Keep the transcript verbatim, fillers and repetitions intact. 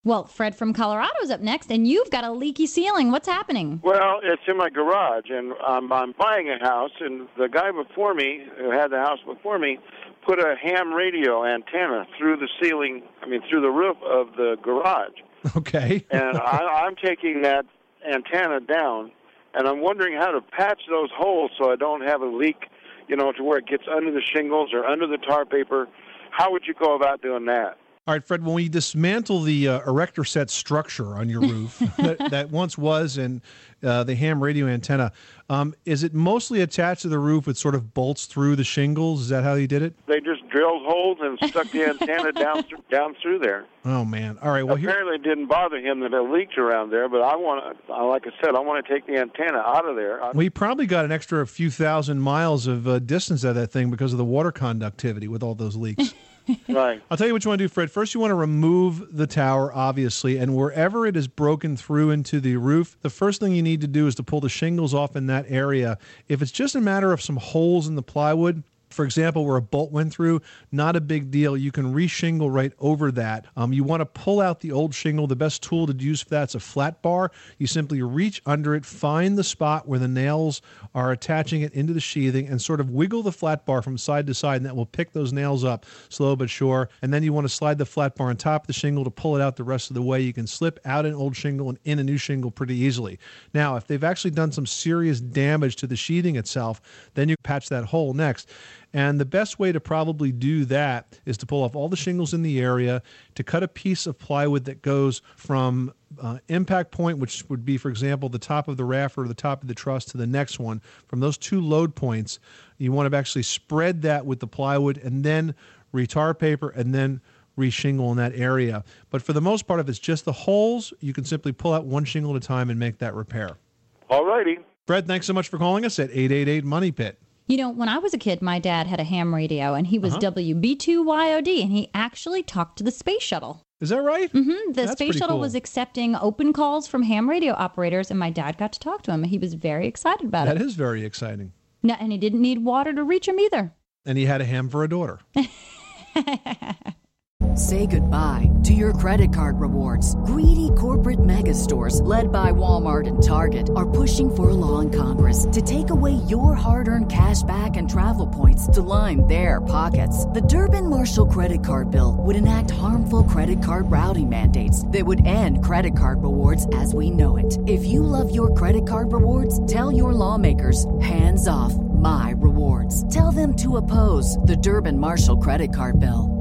Well, Fred from Colorado's up next, and you've got a leaky ceiling. What's happening? Well, it's in my garage, and um, I'm buying a house, and the guy before me, who had the house before me, put a ham radio antenna through the ceiling, I mean, through the roof of the garage. Okay. And I, I'm taking that antenna down, and I'm wondering how to patch those holes so I don't have a leak, you know, to where it gets under the shingles or under the tar paper. How would you go about doing that? All right, Fred, when we dismantle the uh, erector set structure on your roof that, that once was and uh, the ham radio antenna, um, is it mostly attached to the roof with sort of bolts through the shingles? Is that how you did it? They just drilled holes and stuck the antenna down th- down through there. Oh, man. All right. Well, Apparently it didn't bother him that it leaked around there, but I want to, like I said, I want to take the antenna out of there. I- we probably got an extra few thousand miles of uh, distance out of that thing because of the water conductivity with all those leaks. Right. I'll tell you what you want to do, Fred. First, you want to remove the tower, obviously, and wherever it is broken through into the roof, the first thing you need to do is to pull the shingles off in that area. If it's just a matter of some holes in the plywood, for example, where a bolt went through, not a big deal. You can re-shingle right over that. Um, you want to pull out the old shingle. The best tool to use for that's a flat bar. You simply reach under it, find the spot where the nails are attaching it into the sheathing, and sort of wiggle the flat bar from side to side, and that will pick those nails up slow but sure. And then you want to slide the flat bar on top of the shingle to pull it out the rest of the way. You can slip out an old shingle and in a new shingle pretty easily. Now, if they've actually done some serious damage to the sheathing itself, then you patch that hole next. And the best way to probably do that is to pull off all the shingles in the area, to cut a piece of plywood that goes from uh, impact point, which would be, for example, the top of the raft or the top of the truss, to the next one. From those two load points, you want to actually spread that with the plywood and then retar paper and then re-shingle in that area. But for the most part, if it's just the holes, you can simply pull out one shingle at a time and make that repair. All righty. Fred, thanks so much for calling us at eight eight eight money pit. You know, when I was a kid, my dad had a ham radio, and he was Uh-huh. W B two Y O D, and he actually talked to the space shuttle. Is that right? Mm-hmm. The That's space pretty shuttle cool. was accepting open calls from ham radio operators, and my dad got to talk to him. He was very excited about That it. is very exciting. No, and he didn't need water to reach him either. And he had a ham for a daughter. Say goodbye to your credit card rewards. Greedy corporate mega stores, led by Walmart and Target, are pushing for a law in Congress to take away your hard-earned cash back and travel points to line their pockets. The Durbin-Marshall credit card bill would enact harmful credit card routing mandates that would end credit card rewards as we know it. If you love your credit card rewards, tell your lawmakers, hands off my rewards. Tell them to oppose the Durbin-Marshall credit card bill.